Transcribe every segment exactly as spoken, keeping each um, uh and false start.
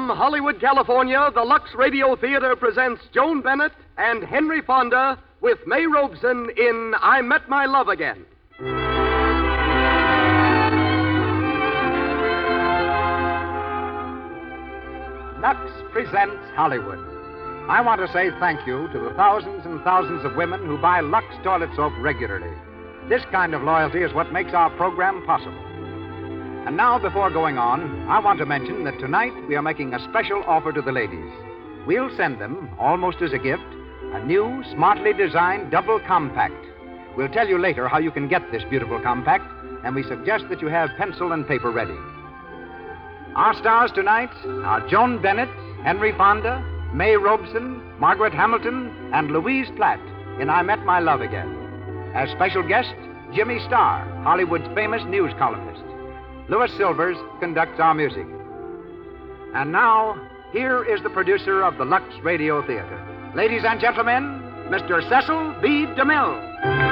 From Hollywood, California, the Lux Radio Theater presents Joan Bennett and Henry Fonda with May Robeson in I Met My Love Again. Lux presents Hollywood. I want to say thank you to the thousands and thousands of women who buy Lux toilet soap regularly. This kind of loyalty is what makes our program possible. And now, before going on, I want to mention that tonight we are making a special offer to the ladies. We'll send them, almost as a gift, a new, smartly designed double compact. We'll tell you later how you can get this beautiful compact, and we suggest that you have pencil and paper ready. Our stars tonight are Joan Bennett, Henry Fonda, May Robeson, Margaret Hamilton, and Louise Platt in I Met My Love Again. As special guest, Jimmy Starr, Hollywood's famous news columnist. Louis Silvers conducts our music. And now, here is the producer of the Lux Radio Theater. Ladies and gentlemen, Mister Cecil B. DeMille.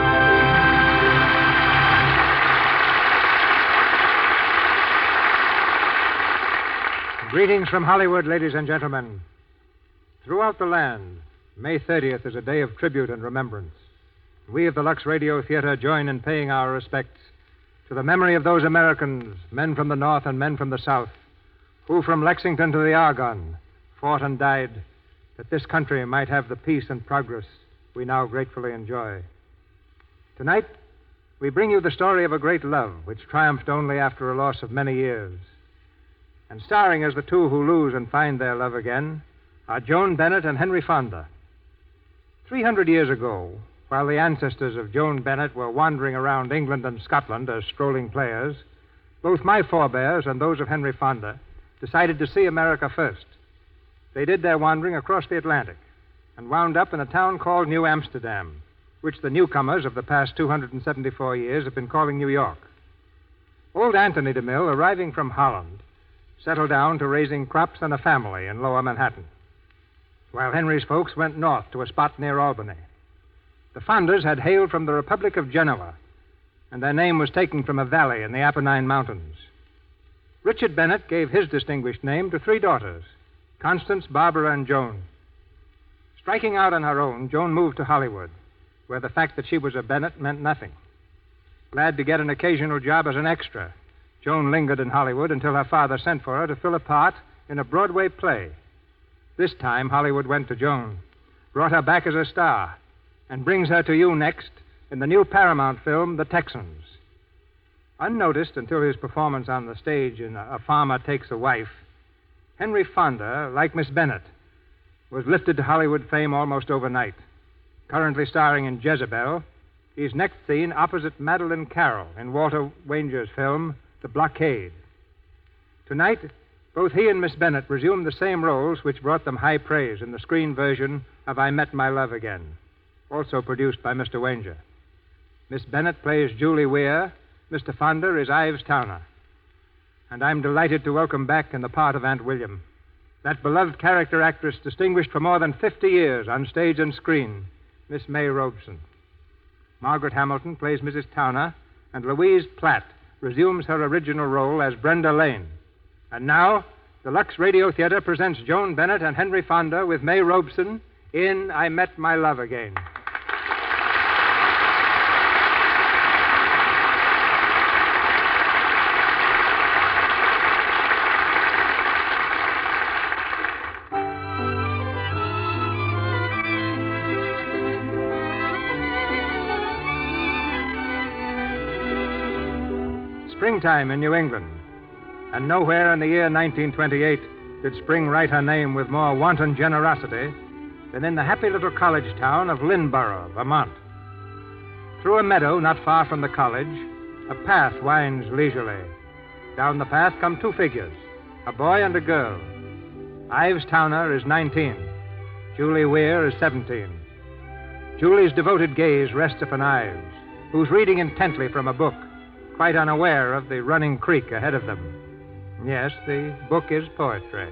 Greetings from Hollywood, ladies and gentlemen. Throughout the land, May thirtieth is a day of tribute and remembrance. We of the Lux Radio Theater join in paying our respects to the memory of those Americans, men from the North and men from the South, who from Lexington to the Argonne fought and died that this country might have the peace and progress we now gratefully enjoy. Tonight, we bring you the story of a great love which triumphed only after a loss of many years. And starring as the two who lose and find their love again are Joan Bennett and Henry Fonda. Three hundred years ago, while the ancestors of Joan Bennett were wandering around England and Scotland as strolling players, both my forebears and those of Henry Fonda decided to see America first. They did their wandering across the Atlantic and wound up in a town called New Amsterdam, which the newcomers of the past two hundred seventy-four years have been calling New York. Old Anthony DeMille, arriving from Holland, settled down to raising crops and a family in Lower Manhattan, while Henry's folks went north to a spot near Albany. The Fondas had hailed from the Republic of Genoa, and their name was taken from a valley in the Apennine Mountains. Richard Bennett gave his distinguished name to three daughters, Constance, Barbara, and Joan. Striking out on her own, Joan moved to Hollywood, where the fact that she was a Bennett meant nothing. Glad to get an occasional job as an extra, Joan lingered in Hollywood until her father sent for her to fill a part in a Broadway play. This time, Hollywood went to Joan, brought her back as a star, and brings her to you next in the new Paramount film, The Texans. Unnoticed until his performance on the stage in A Farmer Takes a Wife, Henry Fonda, like Miss Bennett, was lifted to Hollywood fame almost overnight. Currently starring in Jezebel, he's next seen opposite Madeline Carroll in Walter Wanger's film, The Blockade. Tonight, both he and Miss Bennett resume the same roles which brought them high praise in the screen version of I Met My Love Again, also produced by Mister Wanger. Miss Bennett plays Julie Weir. Mister Fonda is Ives Towner. And I'm delighted to welcome back in the part of Aunt William that beloved character actress distinguished for more than fifty years on stage and screen, Miss May Robeson. Margaret Hamilton plays Missus Towner, and Louise Platt resumes her original role as Brenda Lane. And now, the Lux Radio Theater presents Joan Bennett and Henry Fonda with May Robeson in I Met My Love Again. Springtime in New England. And nowhere in the year nineteen twenty-eight did spring write her name with more wanton generosity than in the happy little college town of Lynnborough, Vermont. Through a meadow not far from the college, a path winds leisurely. Down the path come two figures, a boy and a girl. Ives Towner is nineteen. Julie Weir is seventeen. Julie's devoted gaze rests upon Ives, who's reading intently from a book, quite unaware of the running creek ahead of them. Yes, the book is poetry.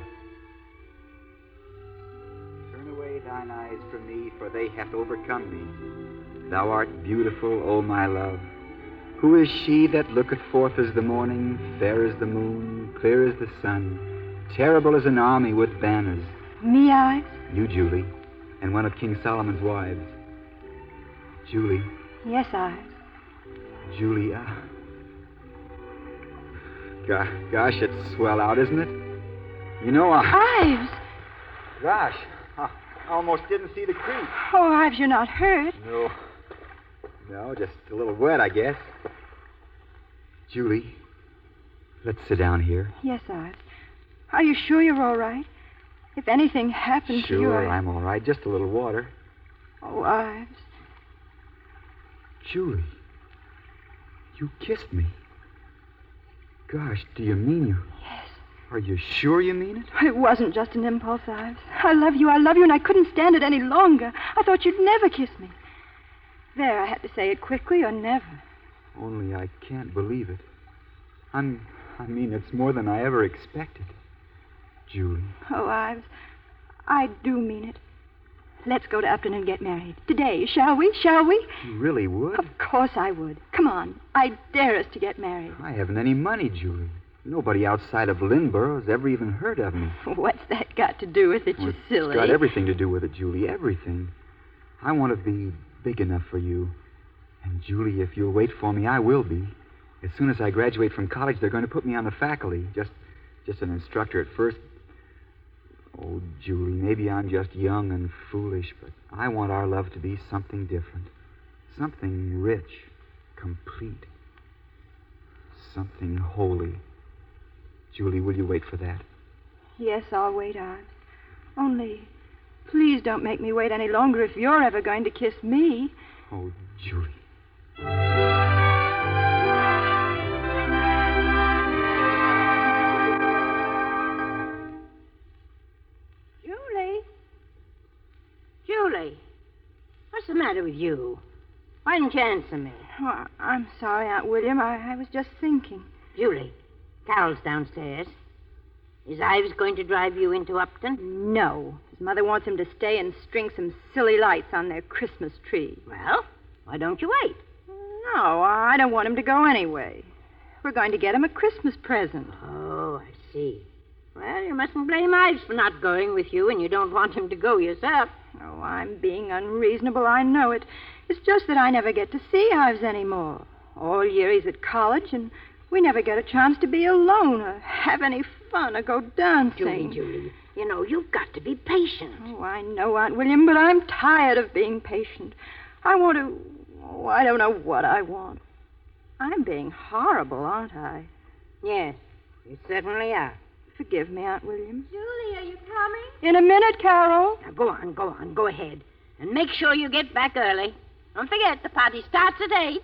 Turn away thine eyes from me, for they hath overcome me. Thou art beautiful, O my love. Who is she that looketh forth as the morning, fair as the moon, clear as the sun, terrible as an army with banners. Me, Ives? You, Julie, and one of King Solomon's wives. Julie, Yes, Ives. Julie, uh... Gosh, gosh, it's swell out, isn't it? You know, I... Ives! Gosh, I almost didn't see the creek. Oh, Ives, you're not hurt. No. No, just a little wet, I guess. Julie, let's sit down here. Yes, Ives. Are you sure you're all right? If anything happened to you, Sure, I... I'm all right. Just a little water. Oh, Ives. Julie, you kissed me. Gosh, do you mean you... Yes. Are you sure you mean it? It wasn't just an impulse, Ives. I love you, I love you, and I couldn't stand it any longer. I thought you'd never kiss me. There, I had to say it quickly or never. Only I can't believe it. I'm... I mean, it's more than I ever expected. Julie. Oh, Ives, I do mean it. Let's go to Upton and get married. Today, shall we? Shall we? You really would? Of course I would. Come on. I dare us to get married. I haven't any money, Julie. Nobody outside of Lynborough has ever even heard of me. What's that got to do with it, you It's silly? got everything to do with it, Julie. Everything. I want to be big enough for you. And, Julie, if you'll wait for me, I will be. As soon as I graduate from college, they're going to put me on the faculty. Just, just an instructor at first. Oh, Julie, maybe I'm just young and foolish, but I want our love to be something different. Something rich, complete. Something holy. Julie, will you wait for that? Yes, I'll wait, Ives. Only, please don't make me wait any longer if you're ever going to kiss me. Oh, Julie. Julie? Julie, what's the matter with you? Why didn't you answer me? Oh, I'm sorry, Aunt William. I, I was just thinking. Julie, Carol's downstairs. Is Ives going to drive you into Upton? No. His mother wants him to stay and string some silly lights on their Christmas tree. Well, why don't you wait? No, I don't want him to go anyway. We're going to get him a Christmas present. Oh, I see. Well, you mustn't blame Ives for not going with you, and you don't want him to go yourself. Oh, I'm being unreasonable, I know it. It's just that I never get to see Ives anymore. All year he's at college, and we never get a chance to be alone or have any fun or go dancing. Julie, Julie, you know, you've got to be patient. Oh, I know, Aunt William, but I'm tired of being patient. I want to... Oh, I don't know what I want. I'm being horrible, aren't I? Yes, you certainly are. Forgive me, Aunt William. Julie, are you coming? In a minute, Carol. Now, go on, go on, go ahead. And make sure you get back early. Don't forget, the party starts at eight.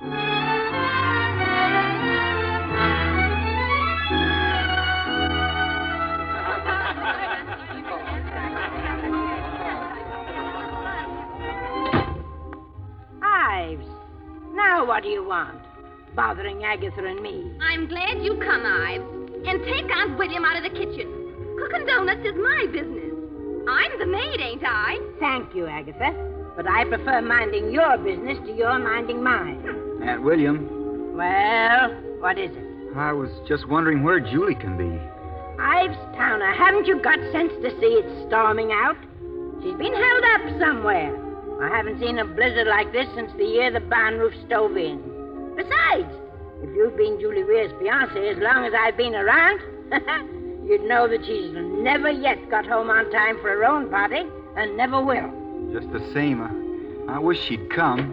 Ives, now what do you want? Bothering Agatha and me. I'm glad you come, Ives. And take Aunt William out of the kitchen. Cooking donuts is my business. I'm the maid, ain't I? Thank you, Agatha. But I prefer minding your business to your minding mine. Aunt William, Well, what is it? I was just wondering where Julie can be. Ives Towner, haven't you got sense to see it's storming out? She's been held up somewhere. I haven't seen a blizzard like this since the year the barn roof stove in. Besides, if you've been Julie Weir's fiancé as long as I've been around, you'd know that she's never yet got home on time for her own party, and never will. Just the same, uh, I wish she'd come.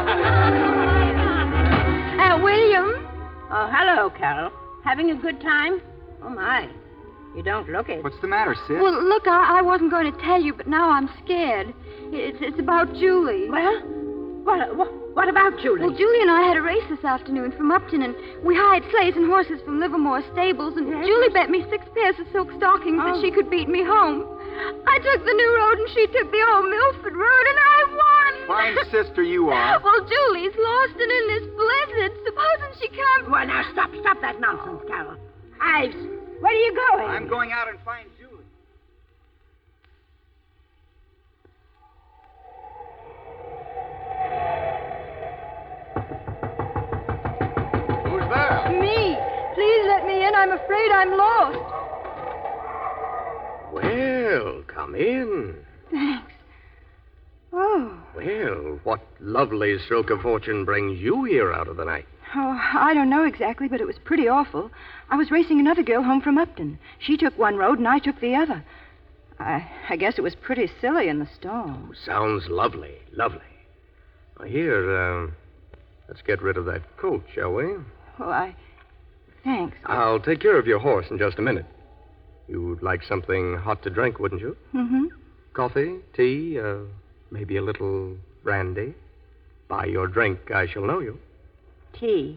Aunt William. Oh, hello, Carol. Having a good time? Oh, my. You don't look it. What's the matter, sis? Well, look, I, I wasn't going to tell you, but now I'm scared. It's, it's about Julie. Well, what, what, what about Julie? Well, Julie and I had a race this afternoon from Upton, and we hired sleighs and horses from Livermore stables, and Yes? Julie bet me six pairs of silk stockings Oh. that she could beat me home. I took the new road, and she took the old Milford road, and I won. Fine sister you are. Well, Julie's lost and in this blizzard. Supposing she comes... Well, now, stop, stop that nonsense, Carol. Ives, where are you going? I'm going out and find Julie. Who's there? Me. Please let me in. I'm afraid I'm lost. Well, come in. Thanks. Oh. Well, what lovely stroke of fortune brings you here out of the night? Oh, I don't know exactly, but it was pretty awful. I was racing another girl home from Upton. She took one road and I took the other. I, I guess it was pretty silly in the storm. Sounds lovely, lovely. Well, here, uh, let's get rid of that coat, shall we? Well, I... Thanks. I'll take care of your horse in just a minute. You'd like something hot to drink, wouldn't you? Mm-hmm. Coffee, tea, uh, maybe a little brandy. By your drink, I shall know you. Tea.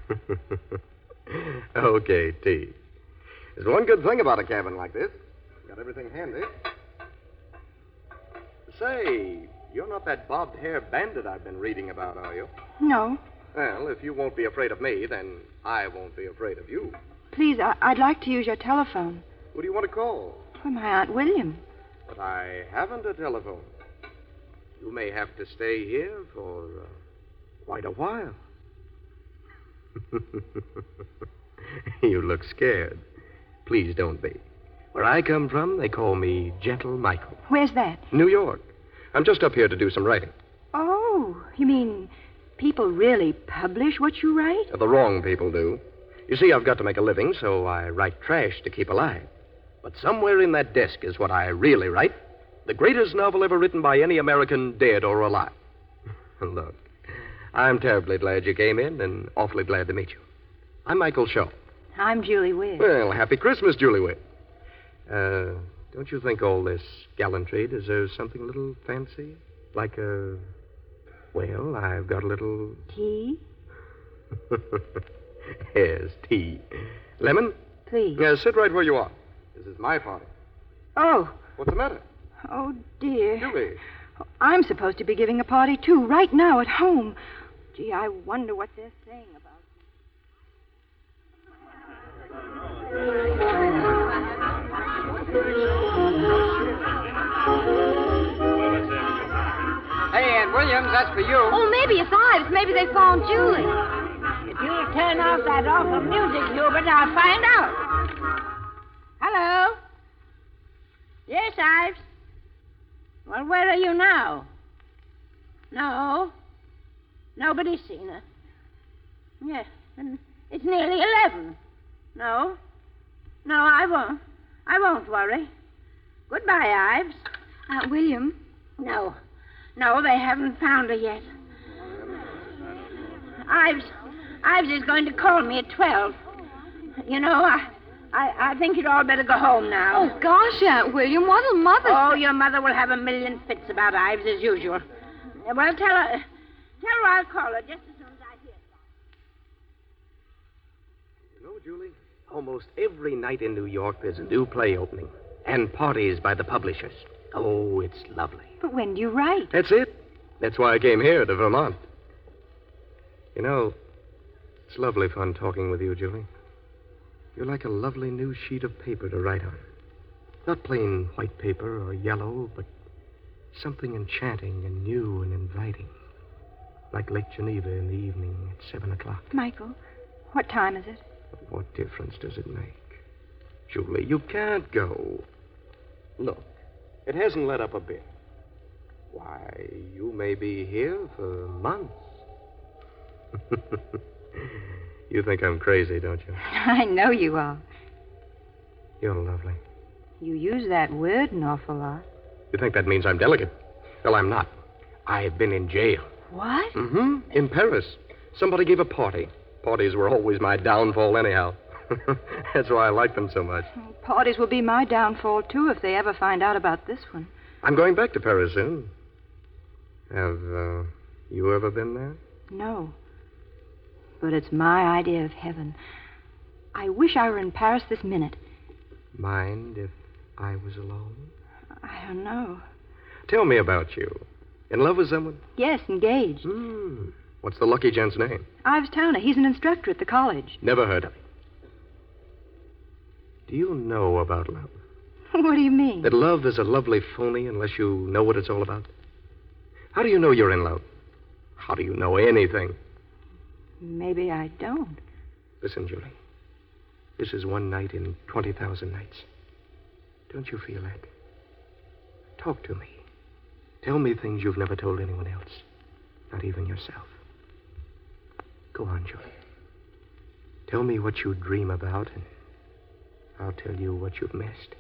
Okay, tea. There's one good thing about a cabin like this. Got everything handy. Say, you're not that bobbed hair bandit I've been reading about, are you? No. Well, if you won't be afraid of me, then I won't be afraid of you. Please, I- I'd like to use your telephone. Who do you want to call? For my Aunt William. But I haven't a telephone. You may have to stay here for uh, quite a while. You look scared. Please don't be. Where I come from, they call me Gentle Michael. Where's that? New York. I'm just up here to do some writing. Oh, you mean people really publish what you write? The wrong people do. You see, I've got to make a living, so I write trash to keep alive. But somewhere in that desk is what I really write. The greatest novel ever written by any American, dead or alive. Look, I'm terribly glad you came in and awfully glad to meet you. I'm Michael Shaw. I'm Julie Weir. Well, happy Christmas, Julie Weir. Uh, don't you think all this gallantry deserves something a little fancy? Like a... Well, I've got a little... Tea? Yes, tea. Lemon? Please. Yeah, sit right where you are. This is my party. Oh. What's the matter? Oh, dear. Julie. I'm supposed to be giving a party, too, right now at home. Gee, I wonder what they're saying about Hey, Aunt Williams, that's for you. Oh, maybe it's Ives. Maybe they found Julie. If you'll turn off that awful music, Hubert, I'll find out. Hello? Yes, Ives? Well, where are you now? No. Nobody's seen her. Yes, and it's nearly eleven. No. No, I won't. I won't worry. Goodbye, Ives. Aunt William? No. No, they haven't found her yet. Ives, Ives is going to call me at twelve. You know, I, I, I think you'd all better go home now. Oh, gosh, Aunt William, what'll Mother Oh, say? your mother will have a million fits about Ives as usual. Well, tell her, tell her I'll call her just as soon as I hear something. You know, Julie, almost every night in New York there's a new play opening. And parties by the publishers. Oh, it's lovely. But when do you write? That's it. That's why I came here to Vermont. You know, it's lovely fun talking with you, Julie. You're like a lovely new sheet of paper to write on. Not plain white paper or yellow, but something enchanting and new and inviting. Like Lake Geneva in the evening at seven o'clock. Michael, what time is it? What difference does it make? Julie, you can't go. Look, it hasn't let up a bit. Why, you may be here for months. You think I'm crazy, don't you? I know you are. You're lovely. You use that word an awful lot. You think that means I'm delicate? Well, I'm not. I've been in jail. What? Mm-hmm. In Paris. Somebody gave a party. Parties were always my downfall anyhow. That's why I like them so much. Parties will be my downfall, too, if they ever find out about this one. I'm going back to Paris soon. Have uh, you ever been there? No. But it's my idea of heaven. I wish I were in Paris this minute. Mind if I was alone? I don't know. Tell me about you. In love with someone? Yes, engaged. Hmm. What's the lucky gent's name? Ives Towner. He's an instructor at the college. Never heard of him. Do you know about love? What do you mean? That love is a lovely phony unless you know what it's all about? How do you know you're in love? How do you know anything? Maybe I don't. Listen, Julie. This is one night in twenty thousand nights. Don't you feel that? Talk to me. Tell me things you've never told anyone else, not even yourself. Go on, Julie. Tell me what you dream about, and I'll tell you what you've missed.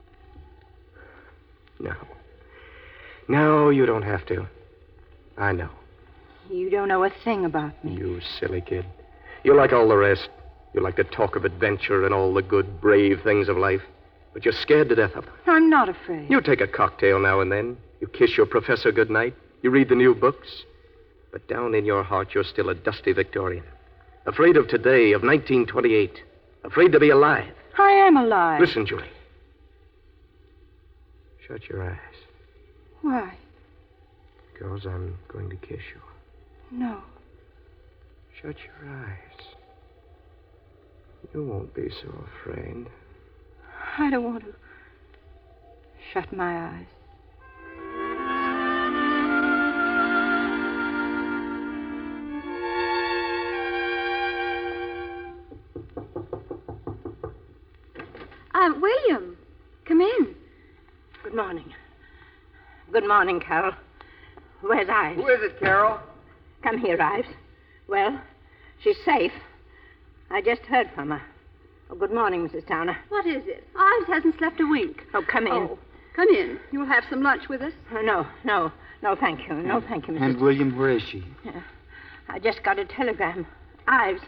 No. No, you don't have to. I know. You don't know a thing about me. You silly kid. You're like all the rest. You like to talk of adventure and all the good, brave things of life. But you're scared to death of them. I'm not afraid. You take a cocktail now and then. You kiss your professor goodnight. You read the new books. But down in your heart, you're still a dusty Victorian. Afraid of today, of nineteen twenty-eight. Afraid to be alive. I am alive. Listen, Julie. Shut your eyes. Why? Because I'm going to kiss you. No. Shut your eyes. You won't be so afraid. I don't want to shut my eyes. Uh, William, come in. Good morning. Good morning, Carol. Where's Ives? Who is it, Carol? Come here, Ives. Well, she's safe. I just heard from her. Oh, good morning, Missus Towner. What is it? Ives hasn't slept a wink. Oh, come in. Oh, come in. You'll have some lunch with us? Oh, no, no, no, thank you. No, thank you, Missus And William, where is she? Yeah. I just got a telegram. Ives.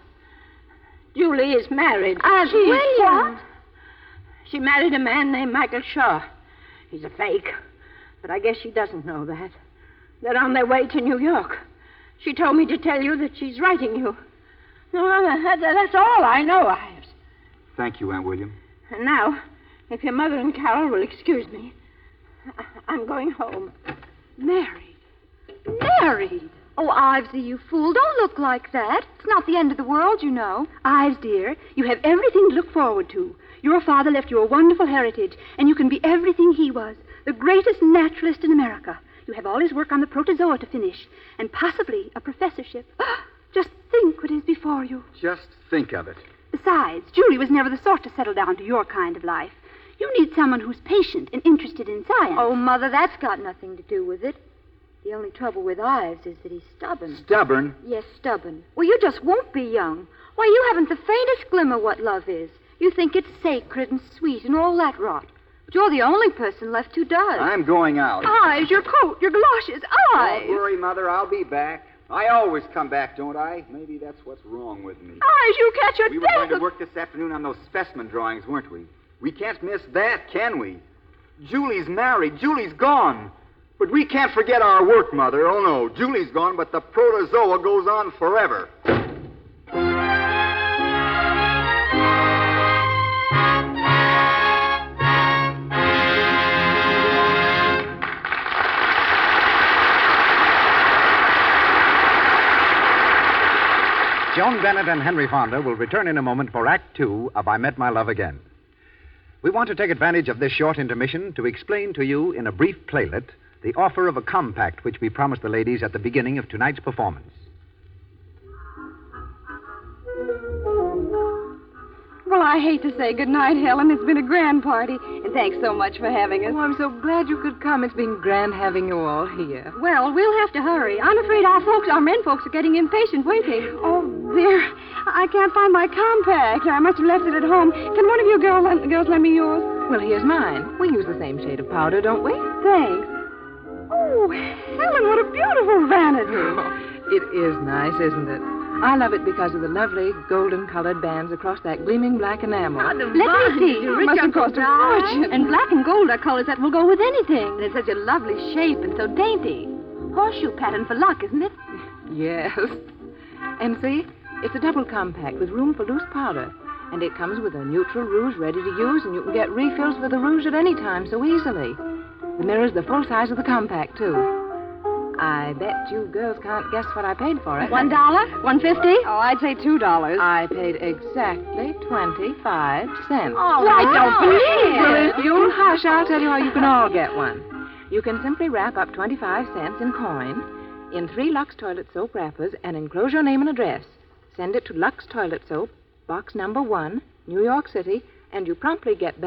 Julie is married. Ives, She's William. what? She married a man named Michael Shaw. He's a fake. But I guess she doesn't know that. They're on their way to New York. She told me to tell you that she's writing you. No, that, that's all I know, Ives. Thank you, Aunt William. And now, if your mother and Carol will excuse me, I- I'm going home. Married. Married? Oh, Ivesy, you fool. Don't look like that. It's not the end of the world, you know. Ives, dear, you have everything to look forward to. Your father left you a wonderful heritage, and you can be everything he was, the greatest naturalist in America. You have all his work on the protozoa to finish, and possibly a professorship. Just think what is before you. Just think of it. Besides, Julie was never the sort to settle down to your kind of life. You need someone who's patient and interested in science. Oh, Mother, that's got nothing to do with it. The only trouble with Ives is that he's stubborn. Stubborn? Yes, stubborn. Well, you just won't be young. Why, you haven't the faintest glimmer what love is. You think it's sacred and sweet and all that rot. But you're the only person left who does. I'm going out. Ives, your coat, your galoshes, Ives. Don't worry, Mother. I'll be back. I always come back, don't I? Maybe that's what's wrong with me. Ives, you catch your We were death. going to work this afternoon on those specimen drawings, weren't we? We can't miss that, can we? Julie's married. Julie's gone. But we can't forget our work, Mother. Oh, no. Julie's gone, but the protozoa goes on forever. Joan Bennett and Henry Fonda will return in a moment for Act Two of I Met My Love Again. We want to take advantage of this short intermission to explain to you in a brief playlet the offer of a compact which we promised the ladies at the beginning of tonight's performance. Well, I hate to say goodnight, Helen. It's been a grand party, and thanks so much for having us. Oh, I'm so glad you could come. It's been grand having you all here. Well, we'll have to hurry. I'm afraid our folks, our men folks, are getting impatient waiting. Oh, dear. I can't find my compact. I must have left it at home. Can one of you girl, girls lend me yours? Well, here's mine. We use the same shade of powder, don't we? Thanks. Oh, Helen, what a beautiful vanity. It is nice, isn't it? I love it because of the lovely golden-colored bands across that gleaming black enamel. Let me see. It must have cost a fortune. And black and gold are colors that will go with anything. And it's such a lovely shape and so dainty. Horseshoe pattern for luck, isn't it? Yes. And see, it's a double compact with room for loose powder. And it comes with a neutral rouge ready to use, and you can get refills for the rouge at any time so easily. The mirror's the full size of the compact, too. I bet you girls can't guess what I paid for it. One dollar? One fifty? Oh, I'd say two dollars. I paid exactly twenty-five cents. Oh, I don't believe Well, it. if you'll hush, I'll tell you how you can all get one. You can simply wrap up twenty-five cents in coin in three Lux toilet soap wrappers and enclose your name and address. Send it to Lux Toilet Soap, box number one, New York City, and you promptly get back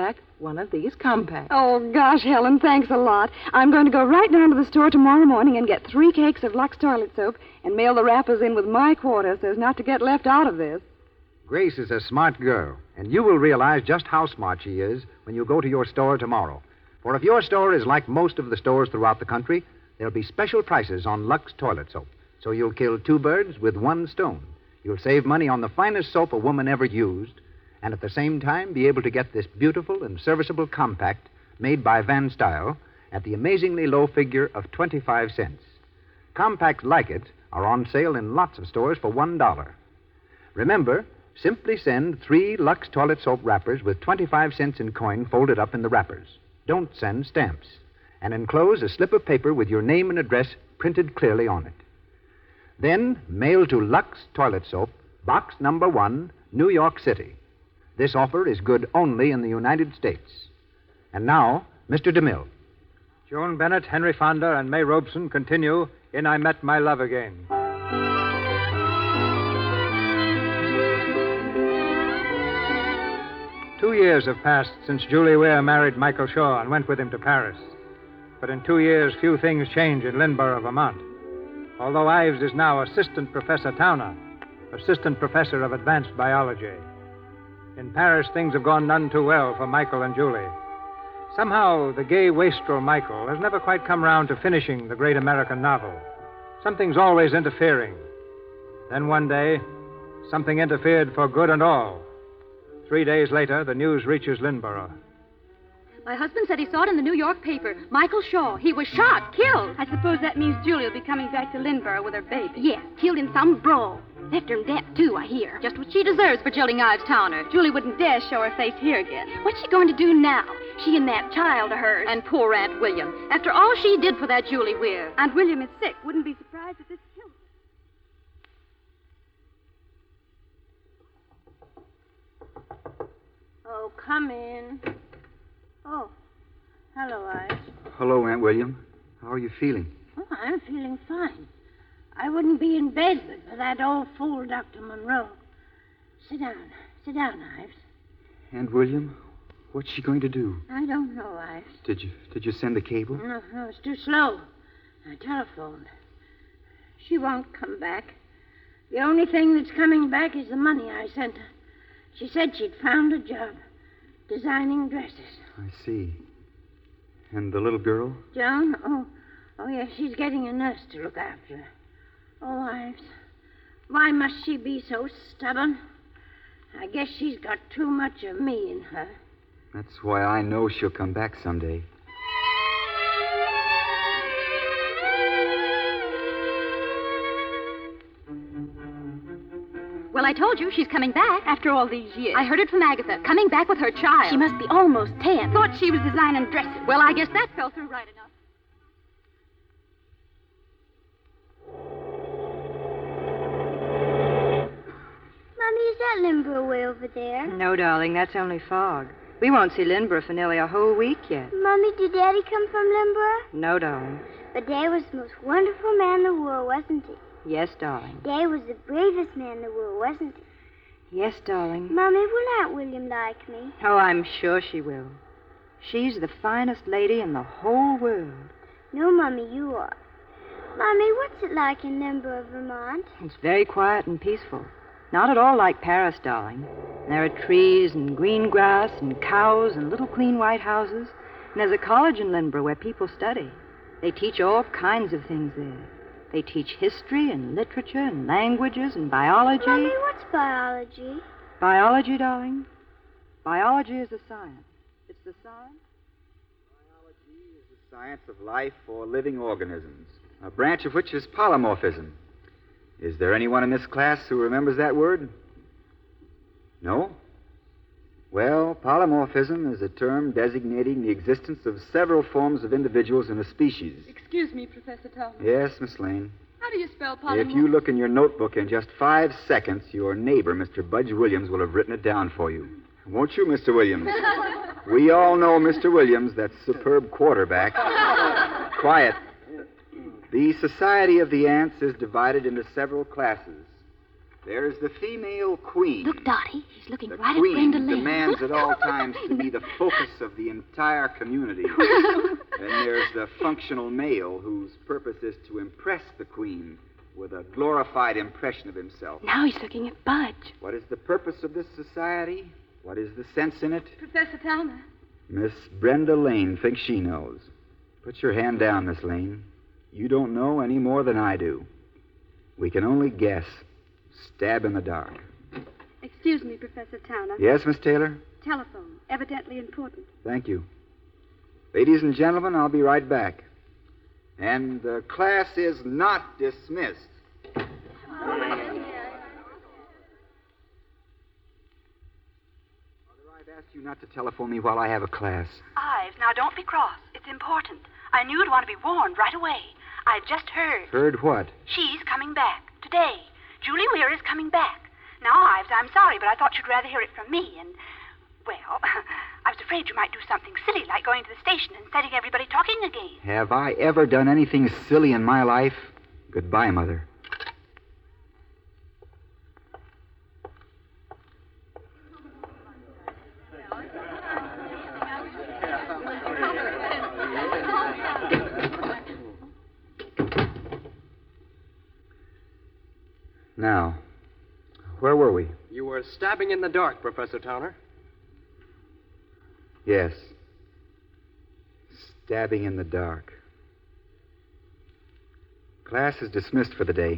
one of these compacts. Oh, gosh, Helen, thanks a lot. I'm going to go right down to the store tomorrow morning and get three cakes of Lux toilet soap and mail the wrappers in with my quarter so as not to get left out of this. Grace is a smart girl, and you will realize just how smart she is when you go to your store tomorrow. For if your store is like most of the stores throughout the country, there'll be special prices on Lux toilet soap. So you'll kill two birds with one stone. You'll save money on the finest soap a woman ever used, and at the same time be able to get this beautiful and serviceable compact made by Van Style at the amazingly low figure of twenty-five cents. Compacts like it are on sale in lots of stores for one dollar. Remember, simply send three Lux toilet soap wrappers with twenty-five cents in coin folded up in the wrappers. Don't send stamps. And enclose a slip of paper with your name and address printed clearly on it. Then mail to Lux Toilet Soap, box number one, New York City. This offer is good only in the United States. And now, Mister DeMille. Joan Bennett, Henry Fonda, and May Robeson continue in I Met My Love Again. Two years have passed since Julie Weir married Michael Shaw and went with him to Paris. But in two years, few things change in Lynborough, Vermont. Although Ives is now Assistant Professor Towner, Assistant Professor of Advanced Biology. In Paris, things have gone none too well for Michael and Julie. Somehow, the gay wastrel Michael has never quite come round to finishing the great American novel. Something's always interfering. Then one day, something interfered for good and all. Three days later, the news reaches Lynborough. My husband said he saw it in the New York paper. Michael Shaw. He was shot, killed. I suppose that means Julie will be coming back to Lynborough with her baby. Yes, killed in some brawl. Left her in debt, too, I hear. Just what she deserves for jilting Ives Towner. Julie wouldn't dare show her face here again. What's she going to do now? She and that child of hers. And poor Aunt William. After all she did for that Julie Weir. Aunt William is sick. Wouldn't be surprised if this killed her. Oh, come in. Oh, hello, Ives. Hello, Aunt William. How are you feeling? Oh, I'm feeling fine. I wouldn't be in bed but for that old fool, Doctor Monroe. Sit down. Sit down, Ives. Aunt William, what's she going to do? I don't know, Ives. Did you did you send the cable? No, no, it's too slow. I telephoned. She won't come back. The only thing that's coming back is the money I sent her. She said she'd found a job designing dresses. I see. And the little girl? Joan? Oh, oh, yes, she's getting a nurse to look after her. Oh, Ives, why must she be so stubborn? I guess she's got too much of me in her. That's why I know she'll come back someday. Well, I told you she's coming back. After all these years. I heard it from Agatha. Coming back with her child. She must be almost ten. Thought she was designing dresses. Well, I guess that fell through right enough. Mommy, is that Lynborough way over there? No, darling, that's only fog. We won't see Lynborough for nearly a whole week yet. Mommy, did Daddy come from Lynborough? No, darling. But Dad was the most wonderful man in the world, wasn't he? Yes, darling. Dad was the bravest man in the world, wasn't he? Yes, darling. Mommy, will Aunt William like me? Oh, I'm sure she will. She's the finest lady in the whole world. No, Mommy, you are. Mommy, what's it like in Lynborough, Vermont? It's very quiet and peaceful. Not at all like Paris, darling. There are trees and green grass and cows and little clean white houses. And there's a college in Lynborough where people study. They teach all kinds of things there. They teach history and literature and languages and biology. Mommy, what's biology? Biology, darling? Biology is a science. It's the science. Biology is the science of life or living organisms, a branch of which is polymorphism. Is there anyone in this class who remembers that word? No? Well, polymorphism is a term designating the existence of several forms of individuals in a species. Excuse me, Professor Towner. Yes, Miss Lane. How do you spell polymorph? If you look in your notebook in just five seconds, your neighbor, Mister Budge Williams, will have written it down for you. Won't you, Mister Williams? We all know Mister Williams, that superb quarterback. Quiet. The Society of the Ants is divided into several classes. There's the female queen. Look, Dottie, he's looking The right queen at Brenda Lane. demands at all times to be the focus of the entire community. Then there's the functional male whose purpose is to impress the queen with a glorified impression of himself. Now he's looking at Budge. What is the purpose of this society? What is the sense in it? Professor Talmer. Miss Brenda Lane thinks she knows. Put your hand down, Miss Lane. You don't know any more than I do. We can only guess. Stab in the dark. Excuse me, Professor Towner. Yes, Miss Taylor? Telephone. Evidently important. Thank you. Ladies and gentlemen, I'll be right back. And the class is not dismissed. I've asked you not to telephone me while I have a class. Ives, now don't be cross. It's important. I knew you'd want to be warned right away. I've just heard. Heard what? She's coming back. Today. Julie Weir is coming back. Now, Ives, I'm sorry, but I thought you'd rather hear it from me, and, well, I was afraid you might do something silly like going to the station and setting everybody talking again. Have I ever done anything silly in my life? Goodbye, Mother. Now, where were we? You were stabbing in the dark, Professor Towner. Yes. Stabbing in the dark. Class is dismissed for the day.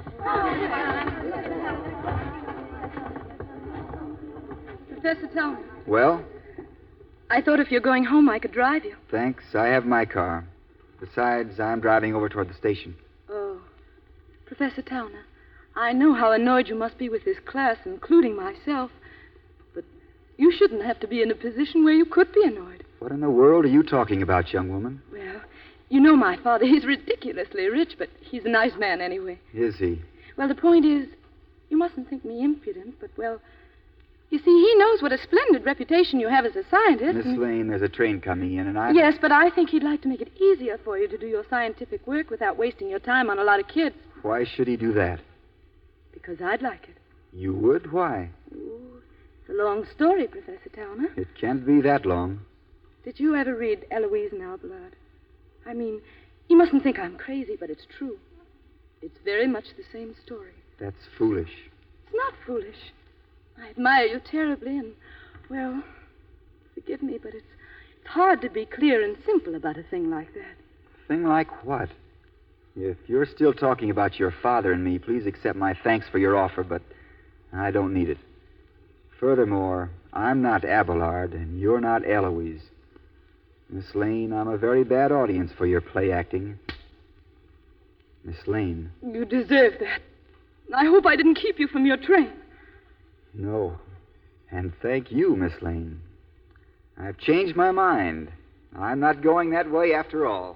Professor Towner, Well, I thought if you're going home, I could drive you. thanks. I have my car. Besides, I'm driving over toward the station. Oh. Professor Towner, I know how annoyed you must be with this class, including myself. But you shouldn't have to be in a position where you could be annoyed. What in the world are you talking about, young woman? Well, you know my father. He's ridiculously rich, but he's a nice man anyway. Is he? Well, the point is, you mustn't think me impudent, but, well, you see, he knows what a splendid reputation you have as a scientist. Miss and- Lane, there's a train coming in, and I... Yes, but I think he'd like to make it easier for you to do your scientific work without wasting your time on a lot of kids. Why should he do that? Because I'd like it. You would? Why? Ooh, it's a long story, Professor Towner. It can't be that long. Did you ever read Eloise and Alballard? I mean, you mustn't think I'm crazy, but it's true. It's very much the same story. That's foolish. It's not foolish. I admire you terribly, and, well, forgive me, but it's, it's hard to be clear and simple about a thing like that. Thing like what? If you're still talking about your father and me, please accept my thanks for your offer, but I don't need it. Furthermore, I'm not Abelard, and you're not Eloise. Miss Lane, I'm a very bad audience for your play acting. Miss Lane. You deserve that. I hope I didn't keep you from your train. No. And thank you, Miss Lane. I've changed my mind. I'm not going that way after all.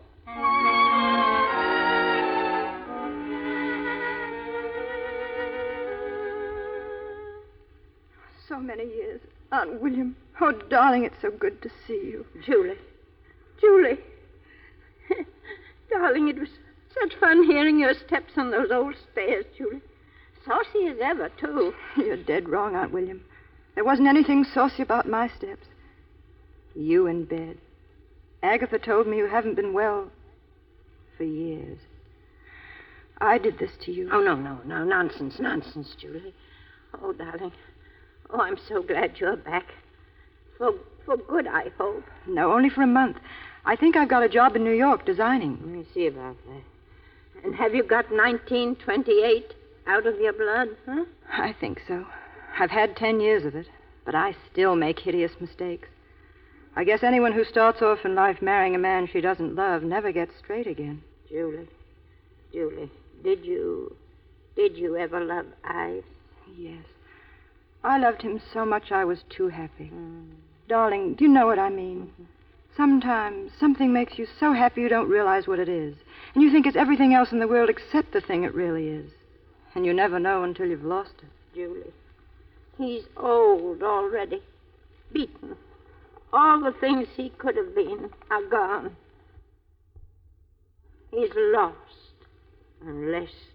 So many years. Aunt William. Oh, darling, it's so good to see you. Julie. Julie. Darling, it was such fun hearing your steps on those old stairs, Julie. Saucy as ever, too. You're dead wrong, Aunt William. There wasn't anything saucy about my steps. You in bed. Agatha told me you haven't been well for years. I did this to you. Oh, no, no, no. Nonsense, nonsense, Julie. Oh, darling. Oh, I'm so glad you're back. For for good, I hope. No, only for a month. I think I've got a job in New York designing. Let me see about that. And have you got nineteen twenty-eight out of your blood, huh? I think so. I've had ten years of it, but I still make hideous mistakes. I guess anyone who starts off in life marrying a man she doesn't love never gets straight again. Julie, Julie, did you, did you ever love Ives? Yes. I loved him so much I was too happy. Mm. Darling, do you know what I mean? Mm-hmm. Sometimes something makes you so happy you don't realize what it is. And you think it's everything else in the world except the thing it really is. And you never know until you've lost it. Julie, he's old already. Beaten. All the things he could have been are gone. He's lost. Unless,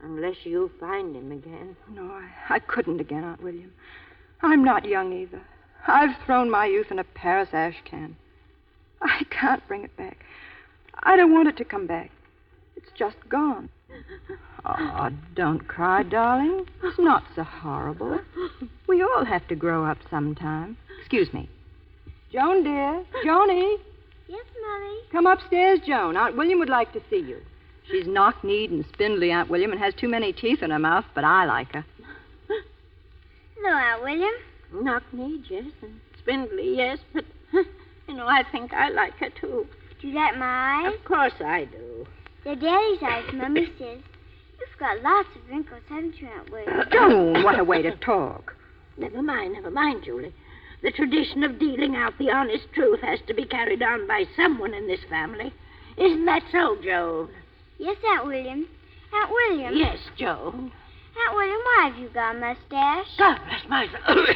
Unless you find him again. No, I, I couldn't again, Aunt William. I'm not young either. I've thrown my youth in a Paris ash can. I can't bring it back. I don't want it to come back. It's just gone. Oh, don't cry, darling. It's not so horrible. We all have to grow up sometime. Excuse me. Joan, dear. Joni. Yes, Mommy? Come upstairs, Joan. Aunt William would like to see you. She's knock-kneed and spindly, Aunt William, and has too many teeth in her mouth, but I like her. Hello, Aunt William. Knock-kneed, yes, and spindly, yes, but, you know, I think I like her, too. Do you like my eyes? Of course I do. They're Daddy's eyes, Mommy says. You've got lots of wrinkles, haven't you, Aunt William? Joan, what a way to talk. Never mind, never mind, Julie. The tradition of dealing out the honest truth has to be carried on by someone in this family. Isn't that so, Joe? Yes, Aunt William. Aunt William? Yes, Joe. Aunt William, why have you got a mustache? God bless my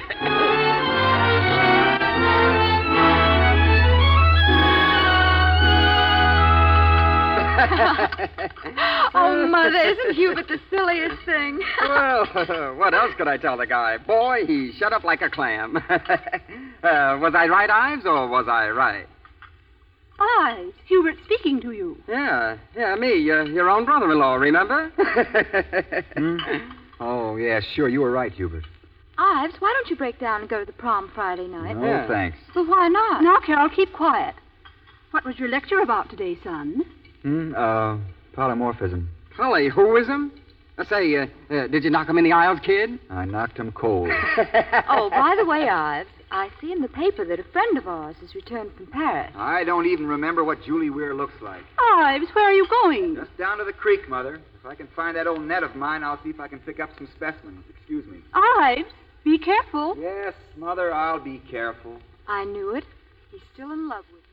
Oh, Mother, isn't Hubert the silliest thing? Well, what else could I tell the guy? Boy, he shut up like a clam. uh, was I right, Ives, or was I right? Ives, Hubert speaking to you. Yeah, yeah, me, uh, your own brother-in-law, remember? hmm? Oh, yeah, sure. You were right, Hubert. Ives, why don't you break down and go to the prom Friday night? No, Yeah. thanks. Well, why not? Now, Carol, keep quiet. What was your lecture about today, son? Hmm? Uh, polymorphism. Holly, whoism? I say, uh, uh, did you knock him in the aisles, kid? I knocked him cold. Oh, by the way, Ives, I see in the paper that a friend of ours has returned from Paris. I don't even remember what Julie Weir looks like. Ives, where are you going? Just down to the creek, Mother. If I can find that old net of mine, I'll see if I can pick up some specimens. Excuse me. Ives, be careful. Yes, Mother, I'll be careful. I knew it. He's still in love with her.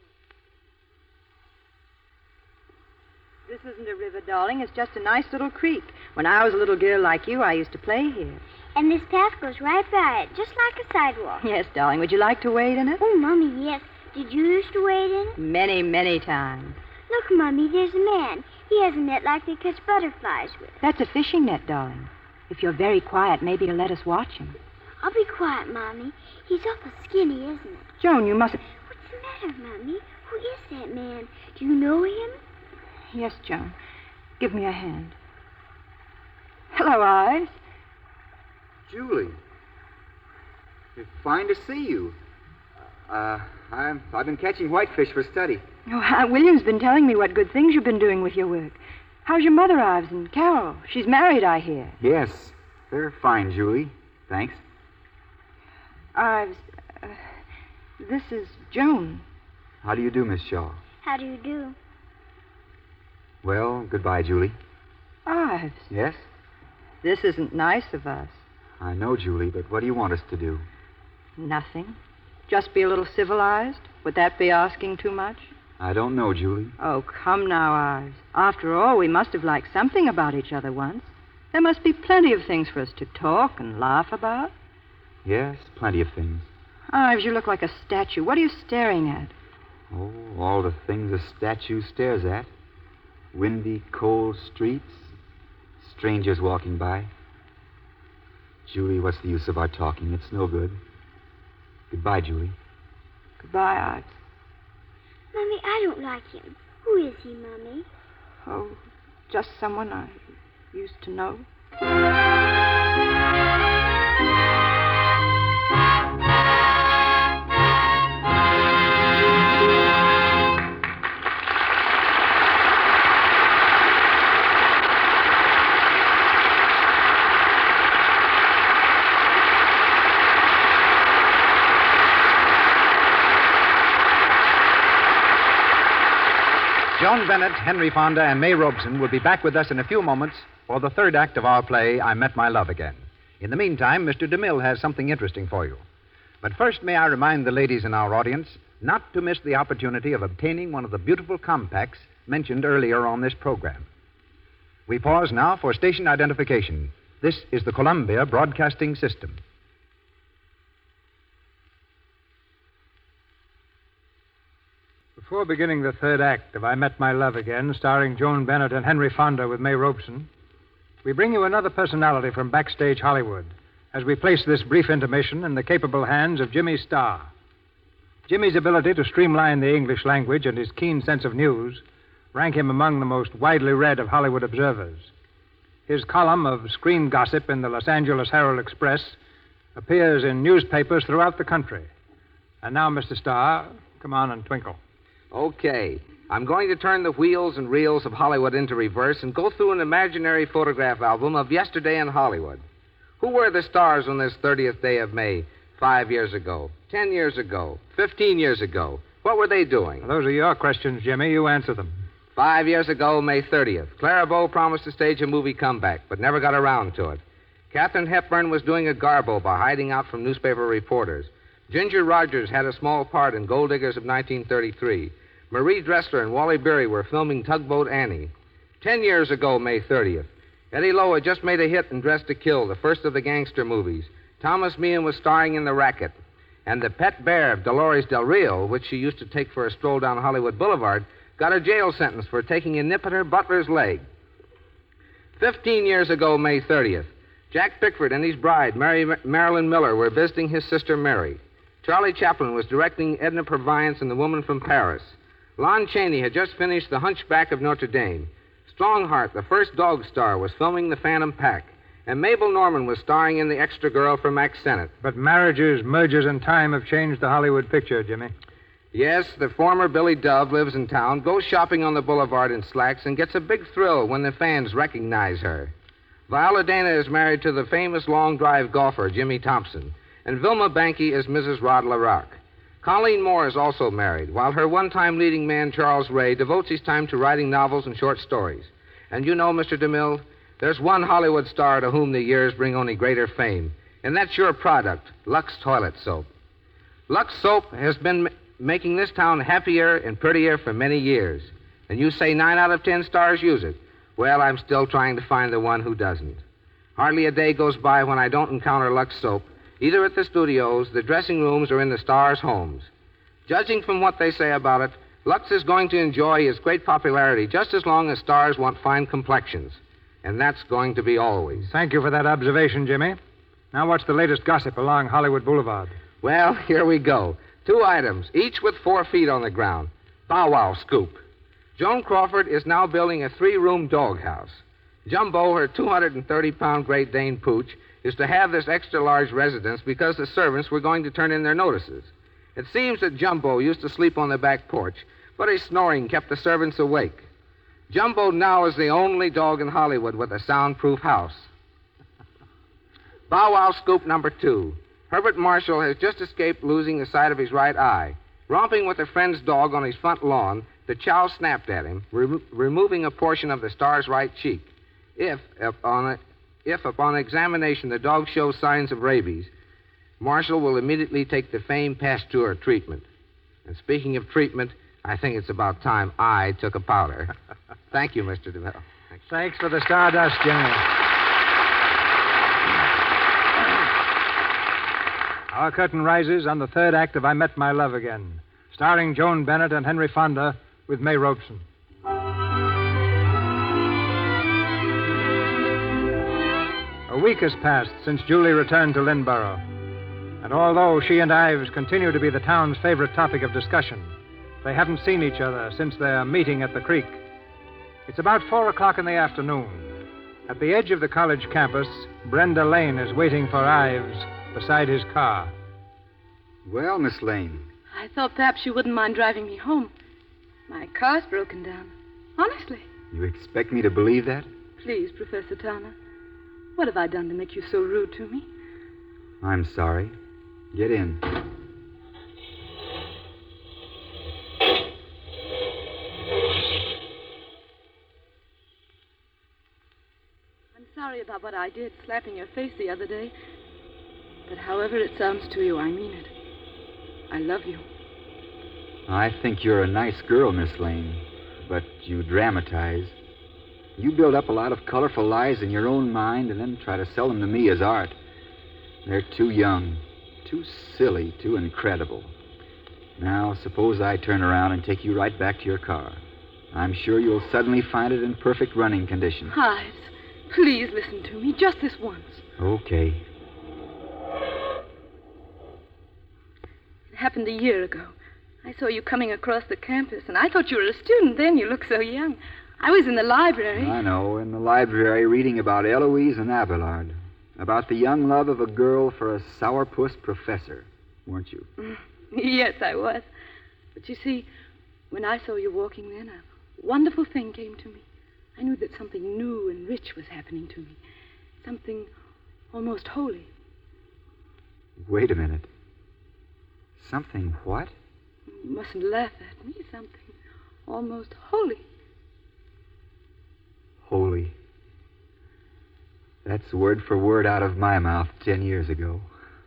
This isn't a river, darling. It's just a nice little creek. When I was a little girl like you, I used to play here. And this path goes right by it, just like a sidewalk. Yes, darling. Would you like to wade in it? Oh, Mommy, yes. Did you used to wade in it? Many, many times. Look, Mommy, there's a man. He has a net like they catch butterflies with. That's a fishing net, darling. If you're very quiet, maybe you'll let us watch him. I'll be quiet, Mommy. He's awful skinny, isn't it? Joan, you mustn't... What's the matter, Mommy? Who is that man? Do you know him? Yes, Joan. Give me a hand. Hello, Ives. Julie. It's fine to see you. Uh, I'm, I've been catching whitefish for study. Oh, Aunt William's been telling me what good things you've been doing with your work. How's your mother, Ives, and Carol? She's married, I hear. Yes, they're fine, Julie. Thanks. Ives, uh, this is Joan. How do you do, Miss Shaw? How do you do? Well, goodbye, Julie. Ives, Yes? this isn't nice of us. I know, Julie, but what do you want us to do? Nothing. Just be a little civilized? Would that be asking too much? I don't know, Julie. Oh, come now, Ives. After all, we must have liked something about each other once. There must be plenty of things for us to talk and laugh about. Yes, plenty of things. Ives, you look like a statue. What are you staring at? Oh, all the things a statue stares at. Windy, cold streets. Strangers walking by. Julie, what's the use of our talking? It's no good. Goodbye, Julie. Goodbye, Ives. Mommy, I don't like him. Who is he, Mommy? Oh, just someone I used to know. Joan Bennett, Henry Fonda, and May Robeson will be back with us in a few moments for the third act of our play, I Met My Love Again. In the meantime, Mister DeMille has something interesting for you. But first, may I remind the ladies in our audience not to miss the opportunity of obtaining one of the beautiful compacts mentioned earlier on this program. We pause now for station identification. This is the Columbia Broadcasting System. Before beginning the third act of I Met My Love Again, starring Joan Bennett and Henry Fonda with May Robeson, we bring you another personality from backstage Hollywood as we place this brief intermission in the capable hands of Jimmy Starr. Jimmy's ability to streamline the English language and his keen sense of news rank him among the most widely read of Hollywood observers. His column of screen gossip in the Los Angeles Herald Express appears in newspapers throughout the country. And now, Mister Starr, come on and twinkle. Okay. I'm going to turn the wheels and reels of Hollywood into reverse and go through an imaginary photograph album of yesterday in Hollywood. Who were the stars on this thirtieth day of May five years ago, ten years ago, fifteen years ago? What were they doing? Well, those are your questions, Jimmy. You answer them. Five years ago, May thirtieth, Clara Bow promised to stage a movie comeback, but never got around to it. Katharine Hepburn was doing a garbo by hiding out from newspaper reporters. Ginger Rogers had a small part in Gold Diggers of nineteen thirty-three. Marie Dressler and Wally Beery were filming Tugboat Annie. Ten years ago, May thirtieth, Eddie Lowe had just made a hit in Dressed to Kill, the first of the gangster movies. Thomas Meehan was starring in The Racket. And the pet bear of Dolores Del Rio, which she used to take for a stroll down Hollywood Boulevard, got a jail sentence for taking a nip at her butler's leg. Fifteen years ago, May thirtieth, Jack Pickford and his bride, Mary Marilyn Miller, were visiting his sister Mary. Charlie Chaplin was directing Edna Purviance and The Woman from Paris. Lon Chaney had just finished The Hunchback of Notre Dame. Strongheart, the first dog star, was filming The Phantom Pack. And Mabel Normand was starring in The Extra Girl for Max Sennett. But marriages, mergers, and time have changed the Hollywood picture, Jimmy. Yes, the former Billy Dove lives in town, goes shopping on the boulevard in slacks, and gets a big thrill when the fans recognize her. Viola Dana is married to the famous long drive golfer, Jimmy Thompson. And Vilma Banky is Missus Rod LaRock. Colleen Moore is also married, while her one-time leading man, Charles Ray, devotes his time to writing novels and short stories. And you know, Mister DeMille, there's one Hollywood star to whom the years bring only greater fame, and that's your product, Lux Toilet Soap. Lux Soap has been m- making this town happier and prettier for many years. And you say nine out of ten stars use it. Well, I'm still trying to find the one who doesn't. Hardly a day goes by when I don't encounter Lux Soap, either at the studios, the dressing rooms, or in the stars' homes. Judging from what they say about it, Lux is going to enjoy its great popularity just as long as stars want fine complexions. And that's going to be always. Thank you for that observation, Jimmy. Now, what's the latest gossip along Hollywood Boulevard? Well, here we go. Two items, each with four feet on the ground. Bow Wow scoop. Joan Crawford is now building a three-room doghouse. Jumbo, her two hundred thirty pound Great Dane pooch, is to have this extra-large residence because the servants were going to turn in their notices. It seems that Jumbo used to sleep on the back porch, but his snoring kept the servants awake. Jumbo now is the only dog in Hollywood with a soundproof house. Bow Wow scoop number two. Herbert Marshall has just escaped losing the sight of his right eye. Romping with a friend's dog on his front lawn, the chow snapped at him, remo- removing a portion of the star's right cheek. If, upon a, if, upon examination, the dog shows signs of rabies, Marshall will immediately take the famed Pasteur treatment. And speaking of treatment, I think it's about time I took a powder. Thank you, Mister DeMille. Thanks. Thanks for the stardust, Jimmy. Our curtain rises on the third act of I Met My Love Again, starring Joan Bennett and Henry Fonda with May Robeson. A week has passed since Julie returned to Lynnborough. And although she and Ives continue to be the town's favorite topic of discussion, they haven't seen each other since their meeting at the creek. It's about four o'clock in the afternoon. At the edge of the college campus, Brenda Lane is waiting for Ives beside his car. Well, Miss Lane. I thought perhaps you wouldn't mind driving me home. My car's broken down. Honestly. You expect me to believe that? Please, Professor Towner. What have I done to make you so rude to me? I'm sorry. Get in. I'm sorry about what I did, slapping your face the other day. But however it sounds to you, I mean it. I love you. I think you're a nice girl, Miss Lane, but you dramatize. You build up a lot of colorful lies in your own mind and then try to sell them to me as art. They're too young, too silly, too incredible. Now, suppose I turn around and take you right back to your car. I'm sure you'll suddenly find it in perfect running condition. Ives, Please listen to me, just this once. Okay. It happened a year ago. I saw you coming across the campus, and I thought you were a student then. You looked so young. I was in the library. I know, in the library reading about Eloise and Abelard. About the young love of a girl for a sourpuss professor, weren't you? Yes, I was. But you see, when I saw you walking then, a wonderful thing came to me. I knew that something new and rich was happening to me. Something almost holy. Wait a minute. Something what? You mustn't laugh at me. Something almost holy. Holy. That's word for word out of my mouth ten years ago.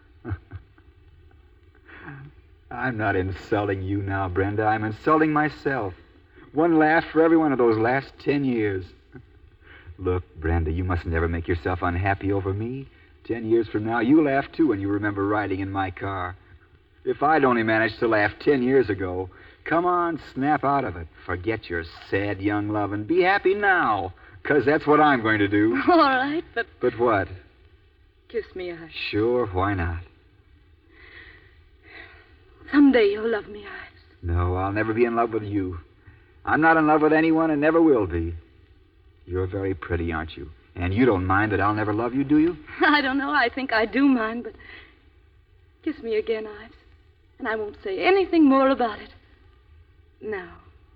I'm not insulting you now, Brenda. I'm insulting myself. One laugh for every one of those last ten years. Look, Brenda, you must never make yourself unhappy over me. Ten years from now, you laugh too when you remember riding in my car. If I'd only managed to laugh ten years ago, come on, snap out of it. Forget your sad young love and be happy now, because that's what I'm going to do. All right, but... But what? Kiss me, Ives. Sure, why not? Someday you'll love me, Ives. No, I'll never be in love with you. I'm not in love with anyone and never will be. You're very pretty, aren't you? And you don't mind that I'll never love you, do you? I don't know. I think I do mind, but kiss me again, Ives. And I won't say anything more about it. Now.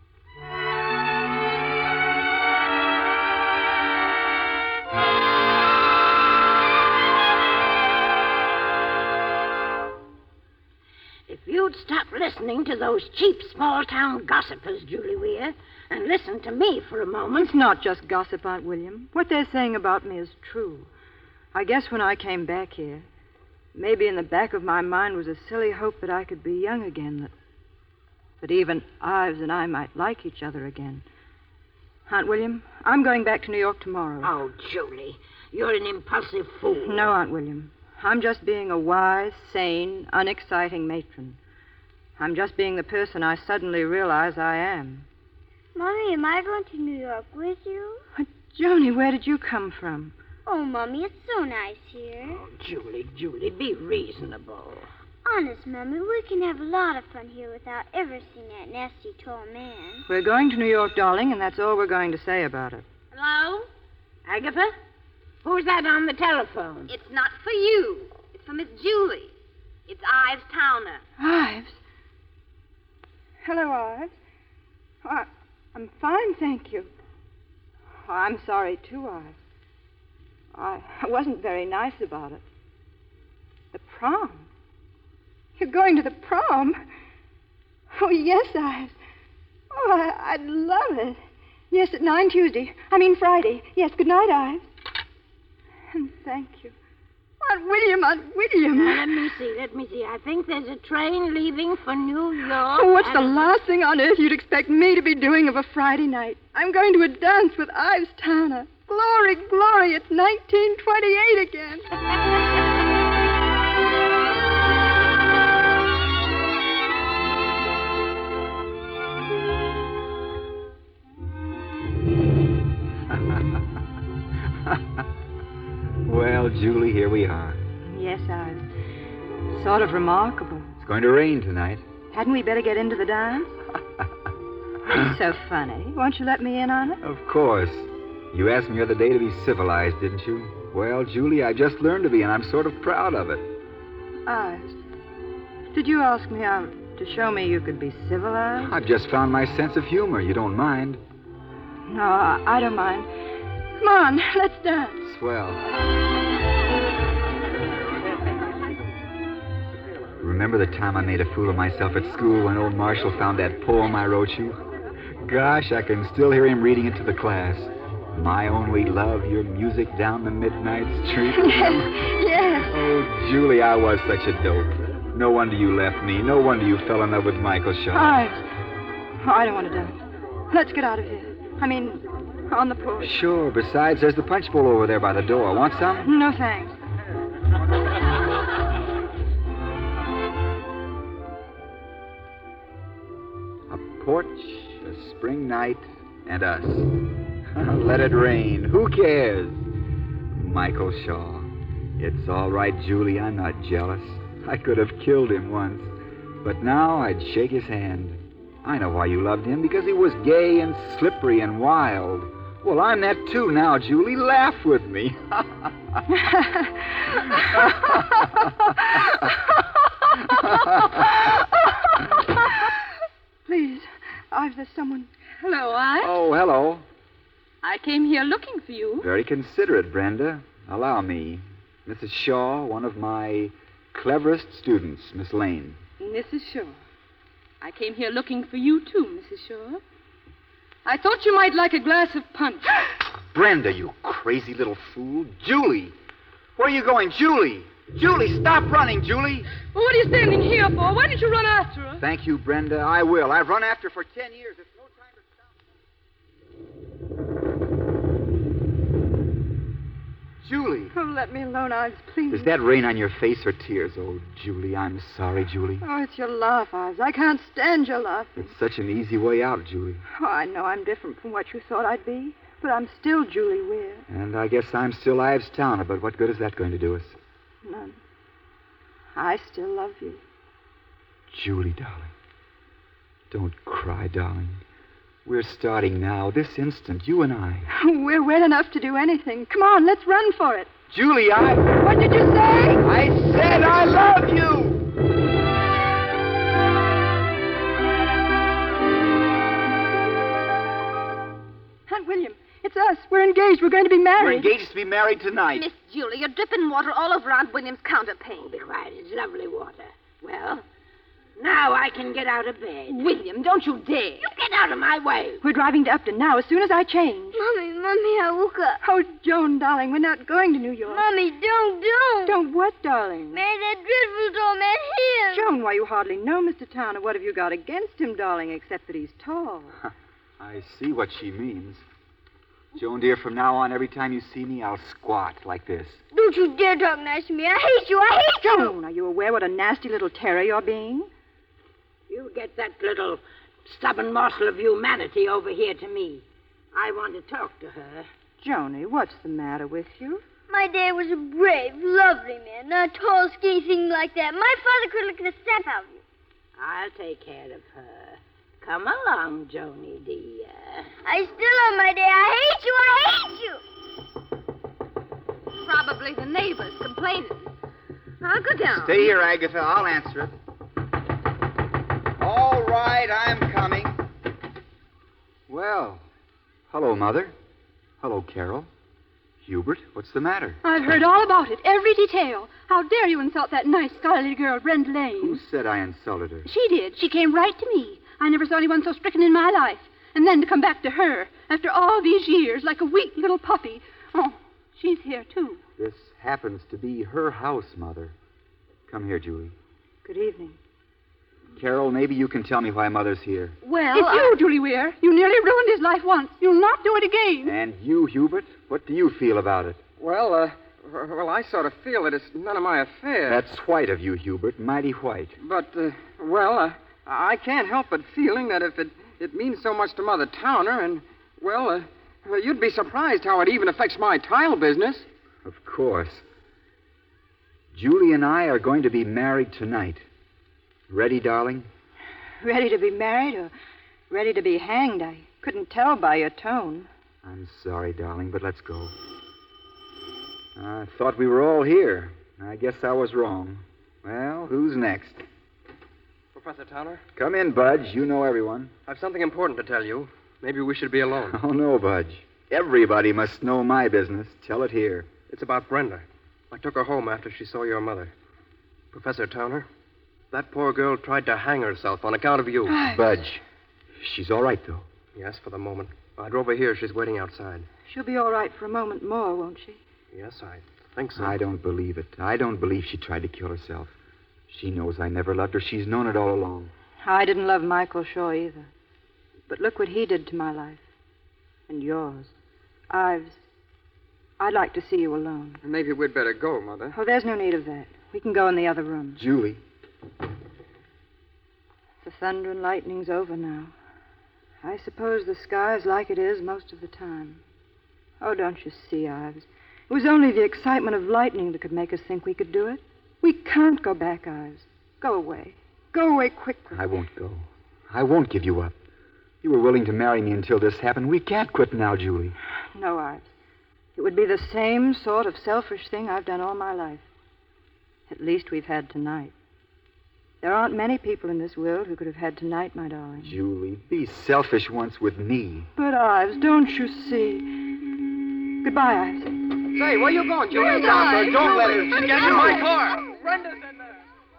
If you'd stop listening to those cheap small-town gossipers, Julie Weir, and listen to me for a moment... It's not just gossip, Aunt William. What they're saying about me is true. I guess when I came back here, maybe in the back of my mind was a silly hope that I could be young again, that, that even Ives and I might like each other again. Aunt William, I'm going back to New York tomorrow. Oh, Julie, you're an impulsive fool. No, Aunt William. I'm just being a wise, sane, unexciting matron. I'm just being the person I suddenly realize I am. Mommy, am I going to New York with you? Oh, Joni, where did you come from? Oh, Mommy, it's so nice here. Oh, Julie, Julie, be reasonable. Honest, Mommy, we can have a lot of fun here without ever seeing that nasty tall man. We're going to New York, darling, and that's all we're going to say about it. Hello? Agatha? Who's that on the telephone? It's not for you. It's for Miss Julie. It's Ives Towner. Ives? Hello, Ives. Oh, I, I'm fine, thank you. Oh, I'm sorry, too, Ives. I, I wasn't very nice about it. The prom? You're going to the prom? Oh, yes, Ives. Oh, I, I'd love it. Yes, at nine Tuesday. I mean Friday. Yes, good night, Ives. And thank you. Aunt William, Aunt William. Now, let me see, let me see. I think there's a train leaving for New York. Oh, what's and... the last thing on earth you'd expect me to be doing of a Friday night? I'm going to a dance with Ives Towner. Glory, glory, it's nineteen twenty-eight again. Well, Julie, here we are. Yes, Ives. Sort of remarkable. It's going to rain tonight. Hadn't we better get into the dance? It's so funny. Won't you let me in on it? Of course. You asked me the other day to be civilized, didn't you? Well, Julie, I just learned to be, and I'm sort of proud of it. Ives, did you ask me out to show me you could be civilized? I've just found my sense of humor. You don't mind? No, I, I don't mind. Come on, let's dance. Swell. Remember the time I made a fool of myself at school when old Marshall found that poem I wrote you? Gosh, I can still hear him reading it to the class. My only love, your music down the midnight street. Yes, yes. Oh, Julie, I was such a dope. No wonder you left me. No wonder you fell in love with Michael Shaw. Ives. Oh, I don't want to dance. Let's get out of here. I mean, on the porch. Sure. Besides, there's the punch bowl over there by the door. Want some? No, thanks. A porch, a spring night, and us. Let it rain. Who cares? Michael Shaw. It's all right, Julie. I'm not jealous. I could have killed him once. But now I'd shake his hand. I know why you loved him, because he was gay and slippery and wild. Well, I'm that too now, Julie. Laugh with me. Please, Ives, there's someone. Hello, I. Oh, hello. I came here looking for you. Very considerate, Brenda. Allow me. Missus Shaw, one of my cleverest students, Miss Lane. Missus Shaw. I came here looking for you, too, Missus Shaw. I thought you might like a glass of punch. Brenda, you crazy little fool. Julie! Where are you going, Julie? Julie, stop running, Julie! Well, what are you standing here for? Why don't you run after her? Thank you, Brenda. I will. I've run after her for ten years. It's no time to stop. Julie! Oh, let me alone, Ives, please. Is that rain on your face or tears? Oh, Julie, I'm sorry, Julie. Oh, it's your laugh, Ives. I can't stand your laugh. It's such an easy way out, Julie. Oh, I know I'm different from what you thought I'd be, but I'm still Julie Weir. And I guess I'm still Ives Towner, but what good is that going to do us? None. I still love you. Julie, darling. Don't cry, darling. We're starting now, this instant, you and I. We're well enough to do anything. Come on, let's run for it. Julie, I... What did you say? I said I love you! Aunt William, it's us. We're engaged. We're going to be married. We're engaged to be married tonight. Miss Julie, you're dripping water all over Aunt William's counterpane. Oh, be quiet. It's lovely water. Well, now I can get out of bed. William, don't you dare. You get out of my way. We're driving to Upton now as soon as I change. Mommy, Mommy, I woke up. Oh, Joan, darling, we're not going to New York. Mommy, don't, don't. Don't what, darling? Marry that dreadful tall man here. Joan, why, you hardly know Mister Towner. What have you got against him, darling, except that he's tall? I see what she means. Joan, dear, from now on, every time you see me, I'll squat like this. Don't you dare talk nice to me. I hate you. I hate you. Joan, are you aware what a nasty little terror you're being? You get that little stubborn morsel of humanity over here to me. I want to talk to her. Joni, what's the matter with you? My dad was a brave, lovely man, not a tall, skinny thing like that. My father could look at the step out of you. I'll take care of her. Come along, Joni, dear. I still love my dad. I hate you. I hate you. Probably the neighbors complaining. I'll go down. Stay here, Agatha. I'll answer it. All right, I'm coming. Well, hello, Mother. Hello, Carol. Hubert, what's the matter? I've heard all about it, every detail. How dare you insult that nice, scholarly girl, Brenda Lane? Who said I insulted her? She did. She came right to me. I never saw anyone so stricken in my life. And then to come back to her, after all these years, like a weak little puppy. Oh, she's here, too. This happens to be her house, Mother. Come here, Julie. Good evening. Carol, maybe you can tell me why Mother's here. Well, It's I... you, Julie Weir. You nearly ruined his life once. You'll not do it again. And you, Hubert? What do you feel about it? Well, uh, well, I sort of feel that it's none of my affair. That's white of you, Hubert. Mighty white. But, uh, well, uh, I can't help but feeling that if it, it means so much to Mother Towner, and, well, uh, well, you'd be surprised how it even affects my tile business. Of course. Julie and I are going to be married tonight. Ready, darling? Ready to be married or ready to be hanged? I couldn't tell by your tone. I'm sorry, darling, but let's go. I thought we were all here. I guess I was wrong. Well, who's next? Professor Towner? Come in, Budge. You know everyone. I've something important to tell you. Maybe we should be alone. Oh, no, Budge. Everybody must know my business. Tell it here. It's about Brenda. I took her home after she saw your mother. Professor Towner, that poor girl tried to hang herself on account of you. Budge, she's all right, though. Yes, for the moment. I drove her here. She's waiting outside. She'll be all right for a moment more, won't she? Yes, I think so. I don't believe it. I don't believe she tried to kill herself. She knows I never loved her. She's known it all along. I didn't love Michael Shaw either. But look what he did to my life. And yours. Ives, I'd like to see you alone. Maybe we'd better go, Mother. Oh, there's no need of that. We can go in the other room. Julie. The thunder and lightning's over now. I suppose the sky's like it is most of the time. Oh, don't you see, Ives? It was only the excitement of lightning that could make us think we could do it. We can't go back, Ives. Go away. Go away quickly. I won't go. I won't give you up. You were willing to marry me until this happened. We can't quit now, Julie. No, Ives. It would be the same sort of selfish thing I've done all my life. At least we've had tonight. There aren't many people in this world who could have had tonight, my darling. Julie, be selfish once with me. But, Ives, don't you see? Goodbye, Ives. Say, where you going, Julie? Stop her. Don't let her. Julie, Get in my car. Brenda's in there.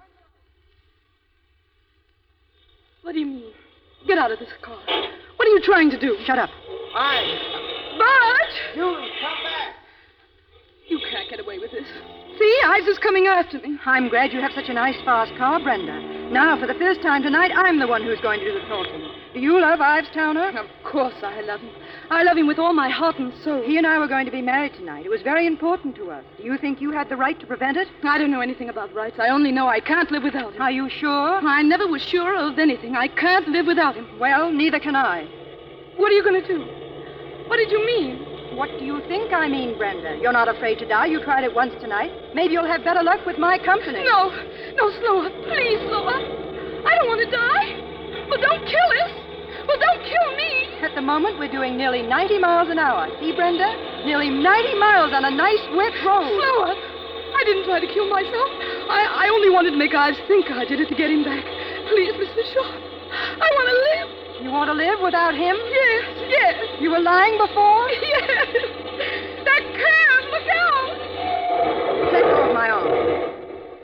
What do you mean? Get out of this car. What are you trying to do? Shut up. Hi. Bart! Julie, come back. You can't get away with this. See, Ives is coming after me. I'm glad you have such a nice, fast car, Brenda. Now, for the first time tonight, I'm the one who's going to do the talking. Do you love Ives Towner? Of course I love him. I love him with all my heart and soul. He and I were going to be married tonight. It was very important to us. Do you think you had the right to prevent it? I don't know anything about rights. I only know I can't live without him. Are you sure? I never was sure of anything. I can't live without him. Well, neither can I. What are you going to do? What did you mean? What do you think I mean, Brenda? You're not afraid to die. You tried it once tonight. Maybe you'll have better luck with my company. No. No, slow up. Please, slow up. I don't want to die. Well, don't kill us. Well, don't kill me. At the moment, we're doing nearly ninety miles an hour. See, Brenda? Nearly ninety miles on a nice, wet road. Slow up. I didn't try to kill myself. I, I only wanted to make Ives think I did it to get him back. Please, Mister Shaw. I want to live. You want to live without him? Yes, yes. You were lying before? Yes. That can. Look out. Let go of my arm.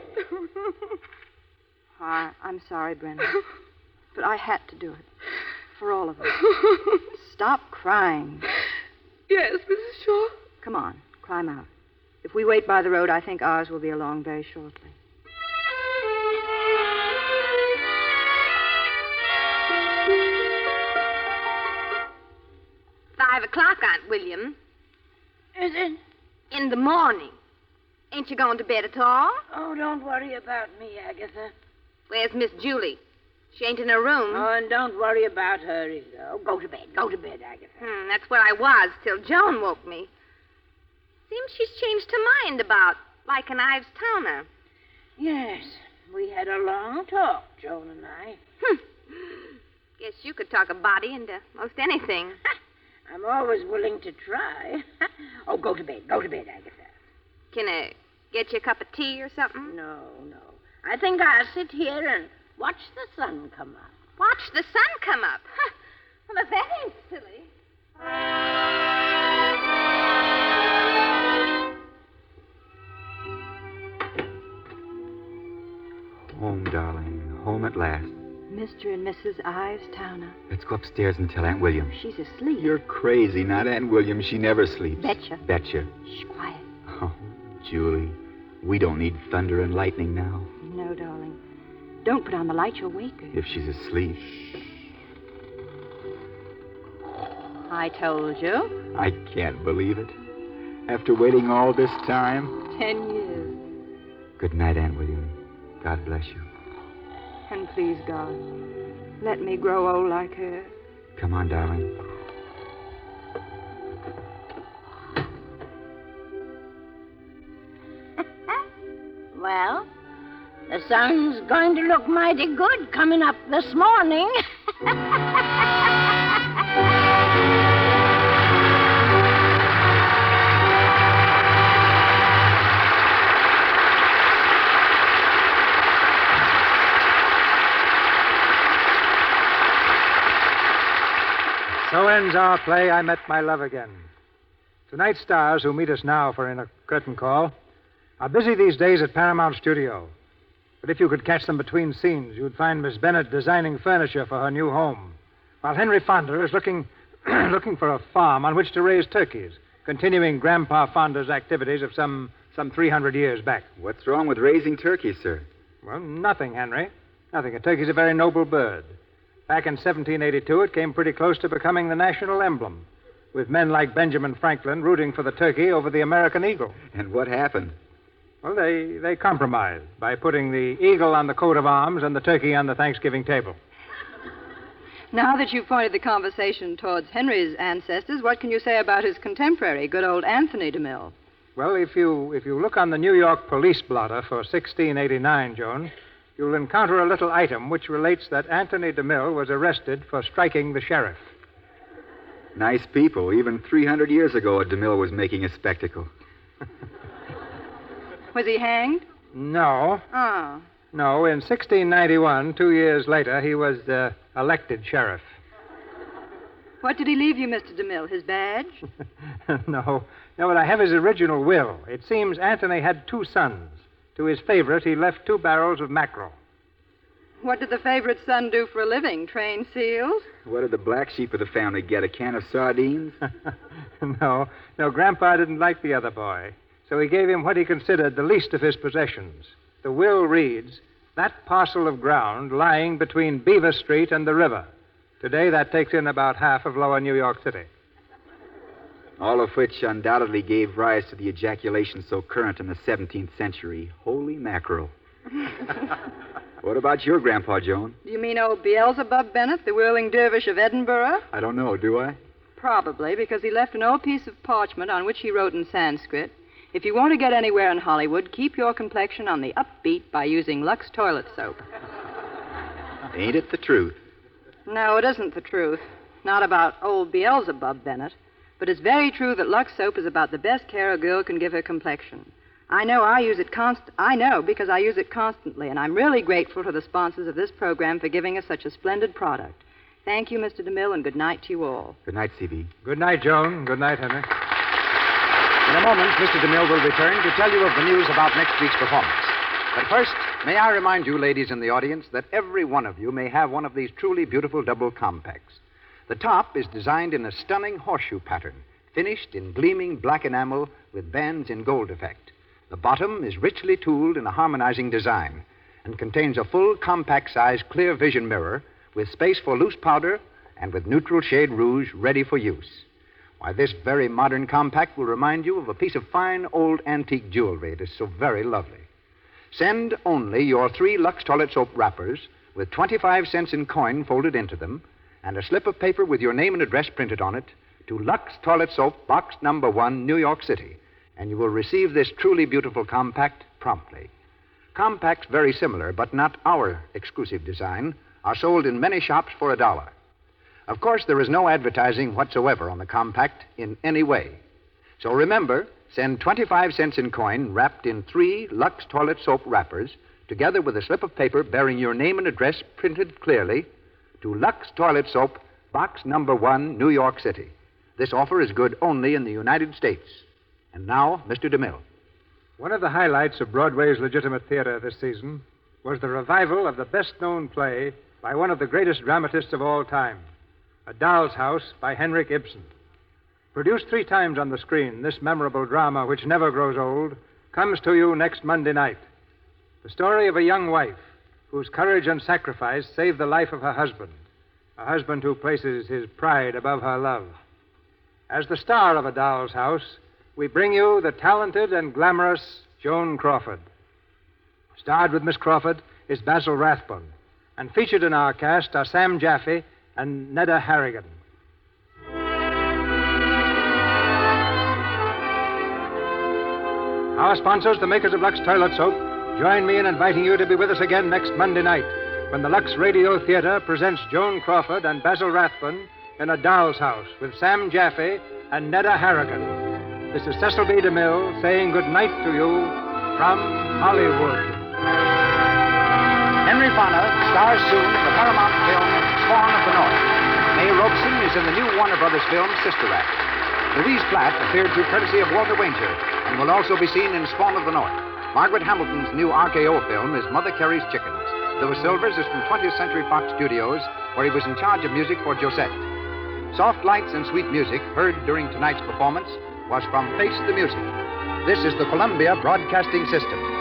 I, I'm sorry, Brenda. But I had to do it. For all of us. Stop crying. Yes, Missus Shaw. Come on, climb out. If we wait by the road, I think ours will be along very shortly. Five o'clock, Aunt William. Is it? In the morning. Ain't you going to bed at all? Oh, don't worry about me, Agatha. Where's Miss Julie? She ain't in her room. Oh, and don't worry about her either. Oh, go to bed. Go to bed, Agatha. Hmm, that's where I was till Joan woke me. Seems she's changed her mind about liking Ives Towner. Yes, we had a long talk, Joan and I. Hmm. Guess you could talk a body into most anything. I'm always willing to try. Oh, go to bed. Go to bed, Agatha. Can I get you a cup of tea or something? No, no. I think I'll sit here and watch the sun come up. Watch the sun come up? Huh. Well, if that ain't silly. Home, darling. Home at last. Mister and Missus Ives Towner. Let's go upstairs and tell Aunt William. She's asleep. You're crazy, not Aunt William. She never sleeps. Betcha. Betcha. Shh, quiet. Oh, Julie, we don't need thunder and lightning now. No, darling. Don't put on the light. You'll wake her. If she's asleep. I told you. I can't believe it. After waiting all this time. Ten years. Good night, Aunt William. God bless you. And please, God, let me grow old like her. Come on, darling. Well, the sun's going to look mighty good coming up this morning. So ends our play, I Met My Love Again. Tonight's stars, who meet us now for a curtain call, are busy these days at Paramount Studio. But if you could catch them between scenes, you'd find Miss Bennett designing furniture for her new home, while Henry Fonda is looking looking for a farm on which to raise turkeys, continuing Grandpa Fonda's activities of some, some three hundred years back. What's wrong with raising turkeys, sir? Well, nothing, Henry. Nothing. A turkey's a very noble bird. Back in seventeen eighty-two, it came pretty close to becoming the national emblem, with men like Benjamin Franklin rooting for the turkey over the American eagle. And what happened? Well, they, they compromised by putting the eagle on the coat of arms and the turkey on the Thanksgiving table. Now that you've pointed the conversation towards Henry's ancestors, what can you say about his contemporary, good old Anthony DeMille? Well, if you if you look on the New York police blotter for sixteen eighty-nine, Joan, you'll encounter a little item which relates that Anthony DeMille was arrested for striking the sheriff. Nice people. Even three hundred years ago, DeMille was making a spectacle. Was he hanged? No. Oh. No, in sixteen ninety-one, two years later, he was uh, elected sheriff. What did he leave you, Mister DeMille? His badge? no. No, but I have his original will. It seems Anthony had two sons. To his favorite, he left two barrels of mackerel. What did the favorite son do for a living? Train seals? What did the black sheep of the family get? A can of sardines? no. No, Grandpa didn't like the other boy. So he gave him what he considered the least of his possessions. The will reads, that parcel of ground lying between Beaver Street and the river. Today, that takes in about half of lower New York City. All of which undoubtedly gave rise to the ejaculation so current in the seventeenth century. Holy mackerel. What about your Grandpa, Joan? Do you mean old Beelzebub Bennett, the whirling dervish of Edinburgh? I don't know, do I? Probably, because he left an old piece of parchment on which he wrote in Sanskrit, if you want to get anywhere in Hollywood, keep your complexion on the upbeat by using Lux toilet soap. Ain't it the truth? No, it isn't the truth. Not about old Beelzebub Bennett. But it's very true that Lux soap is about the best care a girl can give her complexion. I know I use it const- I know because I use it constantly, and I'm really grateful to the sponsors of this program for giving us such a splendid product. Thank you, Mister DeMille, and good night to you all. Good night, C B. Good night, Joan. Good night, Henry. In a moment, Mister DeMille will return to tell you of the news about next week's performance. But first, may I remind you, ladies in the audience, that every one of you may have one of these truly beautiful double compacts. The top is designed in a stunning horseshoe pattern, finished in gleaming black enamel with bands in gold effect. The bottom is richly tooled in a harmonizing design and contains a full compact-sized clear vision mirror with space for loose powder and with neutral shade rouge ready for use. Why, this very modern compact will remind you of a piece of fine old antique jewelry. It is so very lovely. Send only your three Lux toilet soap wrappers with twenty-five cents in coin folded into them and a slip of paper with your name and address printed on it to Lux Toilet Soap, box number one, New York City, and you will receive this truly beautiful compact promptly. Compacts very similar, but not our exclusive design, are sold in many shops for a dollar. Of course, there is no advertising whatsoever on the compact in any way. So remember, send twenty-five cents in coin wrapped in three Lux Toilet Soap wrappers, together with a slip of paper bearing your name and address printed clearly, to Lux Toilet Soap, box number one, New York City. This offer is good only in the United States. And now, Mister DeMille. One of the highlights of Broadway's legitimate theater this season was the revival of the best-known play by one of the greatest dramatists of all time, A Doll's House by Henrik Ibsen. Produced three times on the screen, this memorable drama, which never grows old, comes to you next Monday night. The story of a young wife whose courage and sacrifice saved the life of her husband, a husband who places his pride above her love. As the star of A Doll's House, we bring you the talented and glamorous Joan Crawford. Starred with Miss Crawford is Basil Rathbone, and featured in our cast are Sam Jaffe and Nedda Harrigan. Our sponsors, the makers of Lux Toilet Soap, join me in inviting you to be with us again next Monday night when the Lux Radio Theater presents Joan Crawford and Basil Rathbone in A Doll's House with Sam Jaffe and Nedda Harrigan. This is Cecil B. DeMille saying good night to you from Hollywood. Henry Fonda stars soon in the Paramount film Spawn of the North. May Robeson is in the new Warner Brothers film Sister Act. Louise Platt appeared through courtesy of Walter Wanger and will also be seen in Spawn of the North. Margaret Hamilton's new R K O film is Mother Carey's Chickens. Louis Silvers is from twentieth Century Fox Studios, where he was in charge of music for Josette. Soft lights and sweet music heard during tonight's performance was from Face the Music. This is the Columbia Broadcasting System.